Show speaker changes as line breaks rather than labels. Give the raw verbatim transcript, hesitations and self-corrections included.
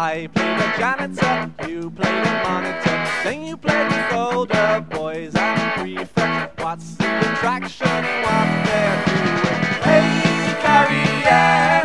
I played the janitor, you played the monitor, then you played the older boys and prefects. What's the attraction in what they're doing? Hey, Carrie, yeah.